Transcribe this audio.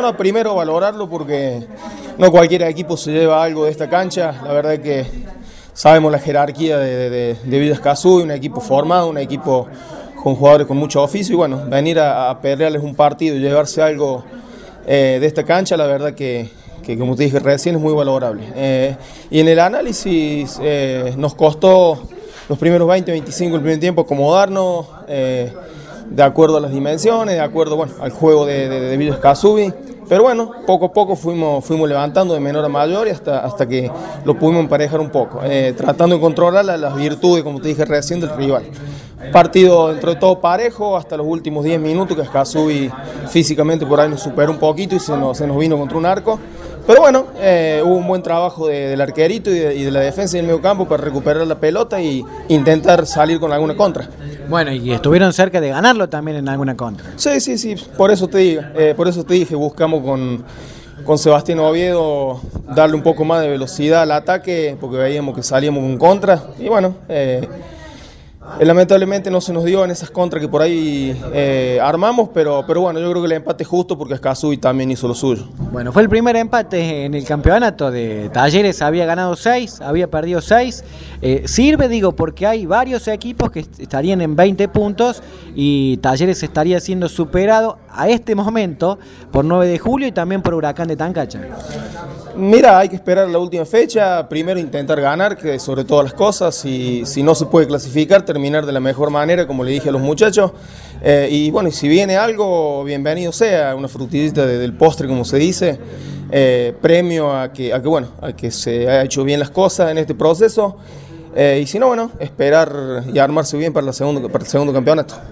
No, primero valorarlo porque no cualquier equipo se lleva algo de esta cancha. La verdad que sabemos la jerarquía de Villa Escazú, un equipo formado, un equipo con jugadores con mucho oficio y bueno, venir a pelearles un partido y llevarse algo de esta cancha, la verdad que como te dije recién es muy valorable. Y en el análisis nos costó los primeros 20-25 del primer tiempo acomodarnos de acuerdo a las dimensiones, de acuerdo al juego de Villa Escazú. Pero bueno, poco a poco fuimos levantando de menor a mayor y hasta que lo pudimos emparejar un poco, tratando de controlar las virtudes, como te dije recién, del rival. Partido dentro de todo parejo hasta los últimos 10 minutos, que Escazú físicamente por ahí nos superó un poquito y se nos vino contra un arco. Pero bueno, hubo un buen trabajo del arquerito y de la defensa y del medio campo para recuperar la pelota e intentar salir con alguna contra. Bueno, y estuvieron cerca de ganarlo también en alguna contra. Sí, por eso te dije, buscamos con Sebastián Oviedo darle un poco más de velocidad al ataque, porque veíamos que salíamos con contra, y bueno, lamentablemente no se nos dio en esas contras que por ahí armamos, pero bueno, yo creo que el empate es justo porque Escazú también hizo lo suyo. Bueno, fue el primer empate en el campeonato de Talleres, había ganado 6, había perdido 6. Sirve, porque hay varios equipos que estarían en 20 puntos y Talleres estaría siendo superado a este momento por 9 de julio y también por Huracán de Tancacha. Mira, hay que esperar la última fecha, primero intentar ganar, que sobre todas las cosas, y si no se puede clasificar, terminar de la mejor manera, como le dije a los muchachos, y bueno, y si viene algo, bienvenido sea, una frutillita del postre, como se dice, premio a que se haya hecho bien las cosas en este proceso, y si no, bueno, esperar y armarse bien para el segundo campeonato.